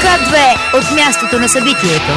К2 от мястото на събитието.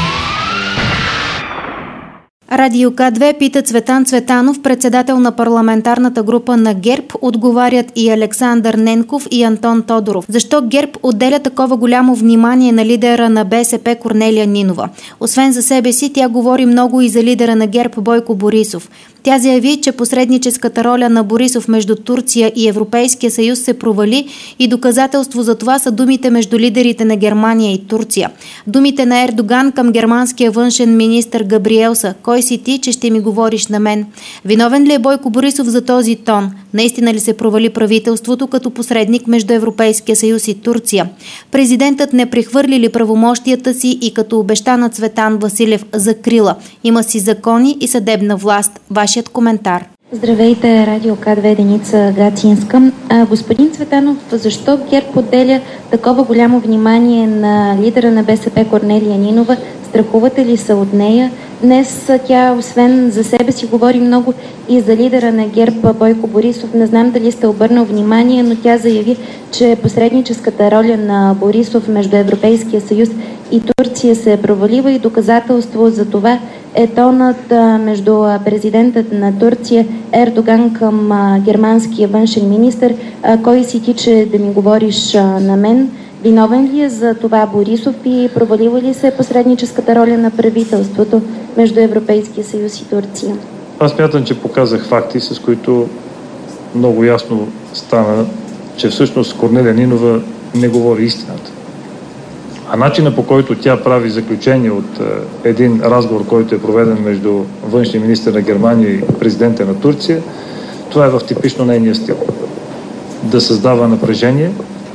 Радио К2 пита Цветан Цветанов, председател на парламентарната група на ГЕРБ. Отговарят и Александър Ненков и Антон Тодоров. Защо ГЕРБ отделя такова голямо внимание на лидера на БСП Корнелия Нинова? Освен за себе си, тя говори много и за лидера на ГЕРБ Бойко Борисов. Тя заяви, че посредническата роля на Борисов между Турция и Европейския съюз се провали и доказателство за това са думите между лидерите на Германия и Турция. Думите на Ердоган към германския външен министър Габриел са: "Кой си ти, че ще ми говориш на мен?" Виновен ли е Бойко Борисов за този тон? Наистина ли се провали правителството като посредник между Европейския съюз и Турция? Президентът не прехвърли ли правомощията си и като обеща на Цветан Василев закрила? Има си закони и съдебна власт. Вашият коментар. Здравейте, Радио К2, Деница Гацинска. Господин Цветанов, защо ГЕРБ отделя такова голямо внимание на лидера на БСП Корнелия Нинова? Страхувате ли са от нея? Днес тя, освен за себе си, говори много и за лидера на ГЕРБ Бойко Борисов. Не знам дали сте обърнал внимание, но тя заяви, че посредническата роля на Борисов между Европейския съюз и Турция се е провалила и доказателство за това е тонът между президентът на Турция Ердоган към германския външен министър. "Кой си ти, че да ми говориш на мен?" Виновен ли е за това Борисов и провалила ли се посредническата роля на правителството между Европейския съюз и Турция? Аз смятам, че показах факти, с които много ясно стана, че всъщност Корнелия Нинова не говори истината. А начинът, по който тя прави заключение от един разговор, който е проведен между външния министър на Германия и президента на Турция, това е в типично нейния стил. Да създава напрежение,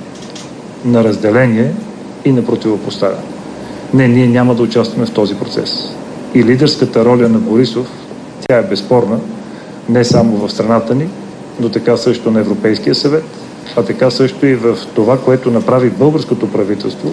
на разделение и на противопоставяне. Не, ние няма да участваме в този процес. И лидерската роля на Борисов, тя е безспорна, не само в страната ни, но така също на Европейския съвет, а така също и в това, което направи българското правителство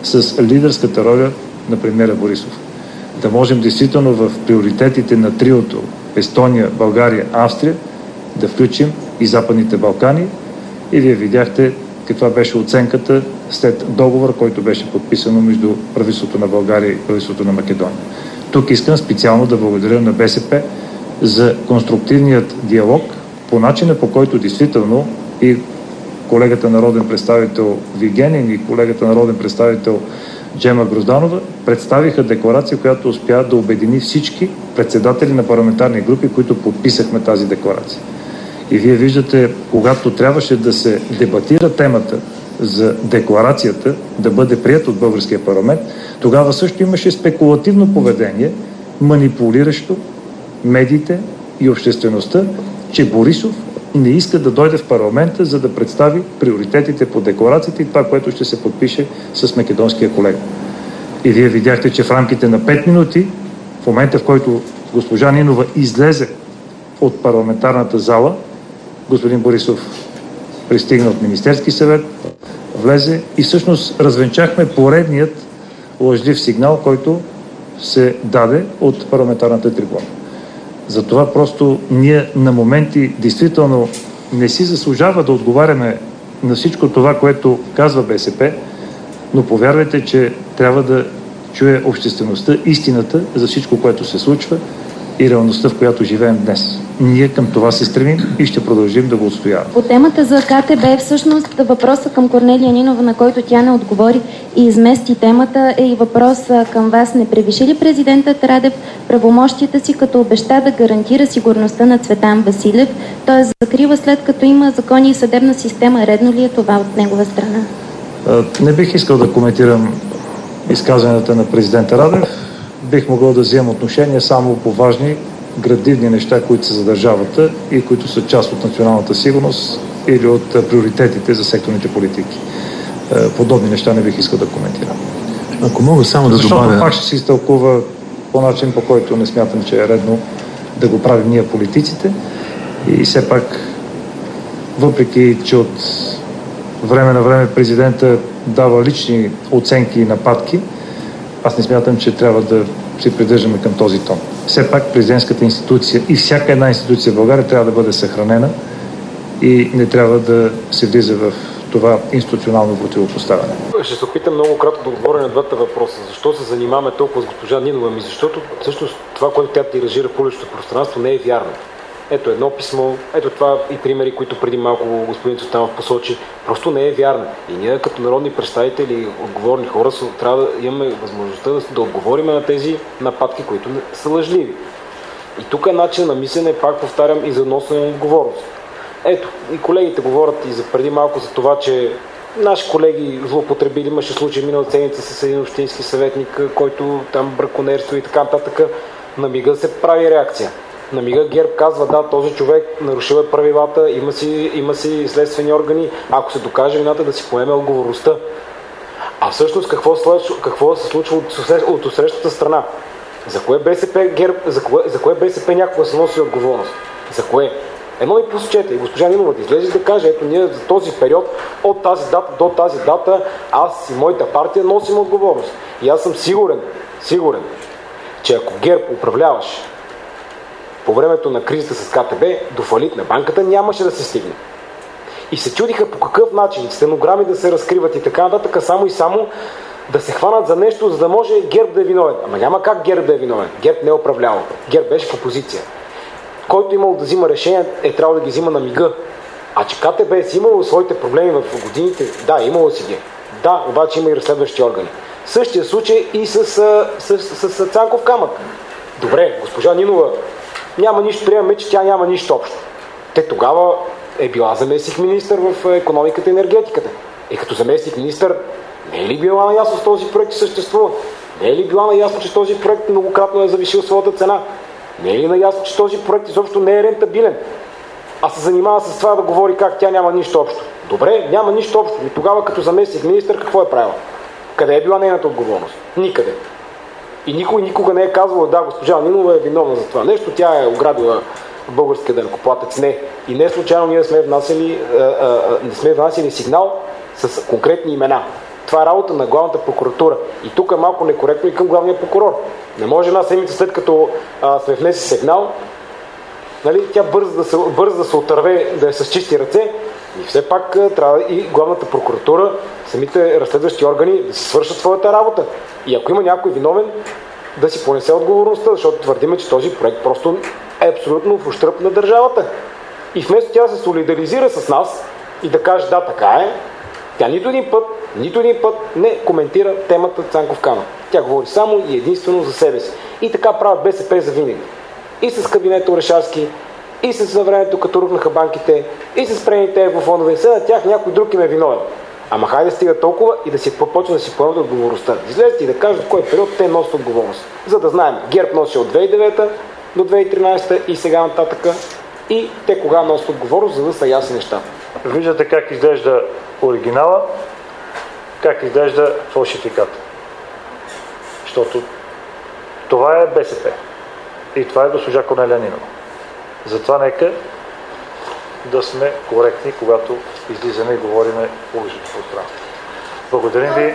с лидерската роля на премиера Борисов. Да можем действително в приоритетите на триото Естония, България, Австрия да включим и Западните Балкани. И вие видяхте каква беше оценката след договор, който беше подписано между правителството на България и правителството на Македония. Тук искам специално да благодаря на БСП за конструктивният диалог по начина, по който действително и колегата народен представител Вигенин и колегата народен представител Джема Грозданова представиха декларация, която успя да обедини всички председатели на парламентарни групи, които подписахме тази декларация. И вие виждате, когато трябваше да се дебатира темата за декларацията да бъде прият от българския парламент, тогава също имаше спекулативно поведение, манипулиращо медиите и обществеността, че Борисов не иска да дойде в парламента, за да представи приоритетите по декларацията и това, което ще се подпише с македонския колега. И вие видяхте, че в рамките на 5 минути, в момента в който госпожа Нинова излезе от парламентарната зала, господин Борисов пристигна от Министерски съвет, влезе и всъщност развенчахме поредният лъжлив сигнал, който се даде от парламентарната трибуна. Затова просто ние на моменти действително не си заслужава да отговаряме на всичко това, което казва БСП, но повярвайте, че трябва да чуе обществеността истината за всичко, което се случва и реалността, в която живеем днес. Ние към това се стремим и ще продължим да го отстояваме. По темата за КТБ, всъщност въпроса към Корнелия Нинова, на който тя не отговори и измести темата, е и въпрос към вас. Не превиши ли президентът Радев правомощията си, като обеща да гарантира сигурността на Цветан Василев? Т.е. закрива след като има закони и съдебна система. Редно ли е това от негова страна? Не бих искал да коментирам изказванията на президента Радев. Бих могъл да вземам отношение само по важни градивни неща, които са за държавата и които са част от националната сигурност или от приоритетите за секторните политики. Подобни неща не бих искал да коментирам. Ако мога само да добавя... Защото пак ще се изтълкува по начин, по който не смятам, че е редно да го правим ние политиците. И все пак, въпреки че от време на време президента дава лични оценки и нападки, аз не смятам, че трябва да се придържаме към този тон. Все пак президентската институция и всяка една институция в България трябва да бъде съхранена и не трябва да се влиза в това институционално противопоставяне. Ще се опитам много кратко да отговоря на двата въпроса. Защо се занимаваме толкова с госпожа Нинова? Защото всъщност това, което тя тиражира в публичното пространство, не е вярно. Ето едно писмо, ето това и примери, които преди малко господин Цветанов посочи, просто не е вярно. И ние като народни представители, отговорни хора, трябва да имаме възможността да отговорим на тези нападки, които са лъжливи. И тук е начин на мислене, пак повтарям, и за носене на отговорност. Ето, и колегите говорят и за преди малко за това, че наши колеги злоупотребили, имаше случай миналата седмица с един общински съветник, който там браконерство и така нататък. На мига се прави реакция. На мига ГЕРБ казва, да, този човек нарушил правилата, има си следствени органи, ако се докаже вината, да си поеме отговорността. А всъщност какво се случва от отсрещната страна? За кое БСП ГЕРБ, за кое БСП някога се носи отговорност? За кое? Едно и посочете. И госпожа Нинова да излезе да каже, ето ние за този период, от тази дата до тази дата, аз и моята партия носим отговорност. И аз съм сигурен, че ако ГЕРБ управляваше по времето на кризата с КТБ, до фалит на банката нямаше да се стигне. И се чудиха по какъв начин, стенограми да се разкриват и така нататък, само и само да се хванат за нещо, за да може ГЕРБ да е виновен. Ама няма как ГЕРБ да е виновен. ГЕРБ не е управлявал. ГЕРБ беше в опозиция. Който имал да взима решения, е трябвало да ги взима на мига. А че КТБ си имало своите проблеми в годините, да, имало си ги. Да, обаче има и разследващи органи. Същия случай и с Цанков камък. Добре, госпожа Нинова няма нищо, приемаме, че тя няма нищо общо. Те тогава е била заместник-министър в икономиката и енергетиката. И като заместник-министър не е ли била наясно с този проект съществува? Не е ли била наясно, че този проект многократно е завишил своята цена? Не е ли наясно, че този проект изобщо не е рентабилен? А се занимава с това да говори как тя няма нищо общо. Добре, няма нищо общо. И тогава като заместник-министър какво е правила? Къде е била нейната отговорност? Никъде. И никой никога не е казвал, да, госпожа Нинова е виновна за това нещо, тя е ограбила българския данъкоплатец. Не. И не случайно ние сме внасили сигнал с конкретни имена. Това е работа на главната прокуратура. И тук е малко некоректно и към главния прокурор. Не може една седмица след като сме внесли сигнал, нали, тя бърза да се отърве, да е с чисти ръце. И все пак трябва и главната прокуратура, самите разследващи органи да си свършат своята работа. И ако има някой виновен, да си понесе отговорността, защото твърдиме, че този проект просто е абсолютно в ущърб на държавата. И вместо тя да се солидаризира с нас и да каже, да, така е, тя нито един път не коментира темата Цанков камък. Тя говори само и единствено за себе си. И така правят БСП за винаги. И с кабинета Орешарски, и с времето като рухнаха банките, и с прените еврофондове. И на тях някой друг им е виновен. Ама хайде стига толкова и да си почне да си поемат отговорността. Излезете и да кажат в кой период те носят отговорност. За да знаем, ГЕРБ носи от 2009 до 2013 и сега нататък. И те кога носят отговорност, за да са ясни неща. Виждате как изглежда оригинала, как изглежда фалшификата. Защото това е БСП. И това е госпожа Корнелия Нинова. Затова нека да сме коректни, когато излизаме и говориме в публичното пространство. Благодарим ви.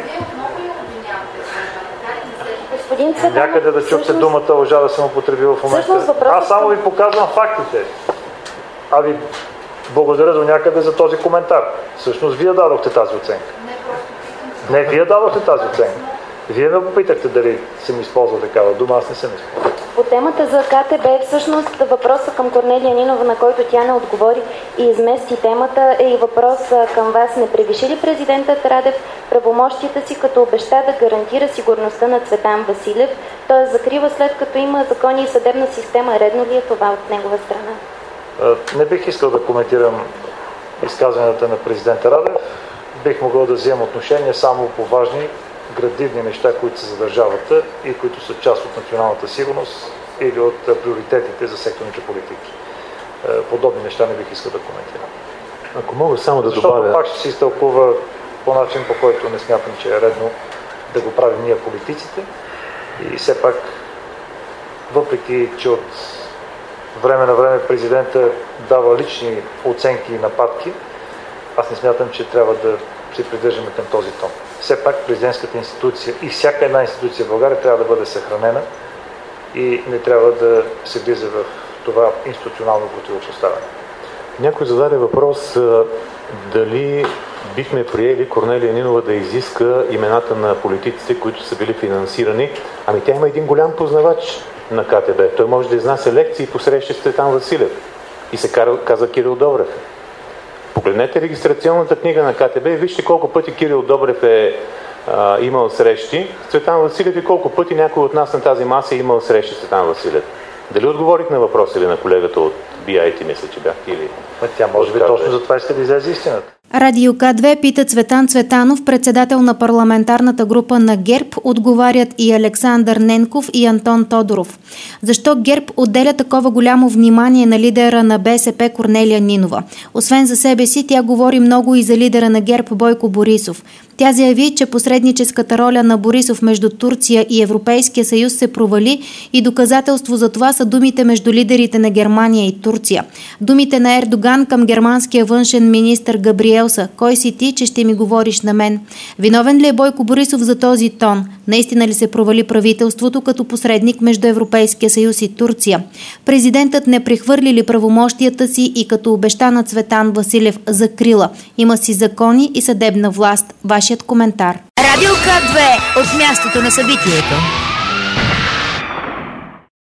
Някъде да чухте думата лъжа да съм употребил в момента. Аз само ви показвам фактите. А ви благодаря до някъде за този коментар. Всъщност вие дадохте тази оценка. Не, вие дадохте тази оценка. Вие ме попитахте дали съм използвал такава дума, аз не съм използвал. По темата за КТБ, всъщност въпросът към Корнелия Нинова, на който тя не отговори и измести темата, е и въпрос към вас. Не превиши ли президентът Радев правомощията си, като обеща да гарантира сигурността на Цветан Василев? Той закрива след като има закони и съдебна система. Редно ли е това от негова страна? Не бих искал да коментирам изказванията на президента Радев. Бих могъл да вземам отношение само по важни градивни неща, които са за държавата и които са част от националната сигурност или от приоритетите за секторните политики. Подобни неща не бих искал да коментирам. Ако мога само да Защото добавя... пак ще се изтълкува по начин, по който не смятам, че е редно да го правим ние политиците. И все пак, въпреки че от време на време президента дава лични оценки и нападки, аз не смятам, че трябва да се придържаме към този тон. Все пак президентската институция и всяка една институция в България трябва да бъде съхранена и не трябва да се влиза в това институционално противопоставяне. Някой зададе въпрос дали бихме приели Корнелия Нинова да изиска имената на политиците, които са били финансирани. Ами тя има един голям познавач на КТБ. Той може да изнася лекции по срещи с Цветан Василев. И се каза Кирил Добрев. Погледнете регистрационната книга на КТБ и вижте колко пъти Кирил Добрев е имал срещи с Цветан Василев и колко пъти някой от нас на тази маса е имал срещи с Цветан Василев. Дали отговорих на въпроса или на колегата от BIT, мисля, че бях, или... Тя може би точно за това ще да излезе истината. Радио К2 пита Цветан Цветанов, председател на парламентарната група на ГЕРБ, отговарят и Александър Ненков и Антон Тодоров. Защо ГЕРБ отделя такова голямо внимание на лидера на БСП Корнелия Нинова? Освен за себе си, тя говори много и за лидера на ГЕРБ Бойко Борисов. Тя заяви, че посредническата роля на Борисов между Турция и Европейския съюз се провали и доказателство за това са думите между лидерите на Германия и Турция. Думите на Ердоган към германския външен министър Габриел са: "Кой си ти, че ще ми говориш на мен?" Виновен ли е Бойко Борисов за този тон? Наистина ли се провали правителството като посредник между Европейския съюз и Турция? Президентът не прехвърли ли правомощията си и като обеща на Цветан Василев закрила? Има си закони и съдебна власт. Вашият коментар. Радио К2 от мястото на събитието.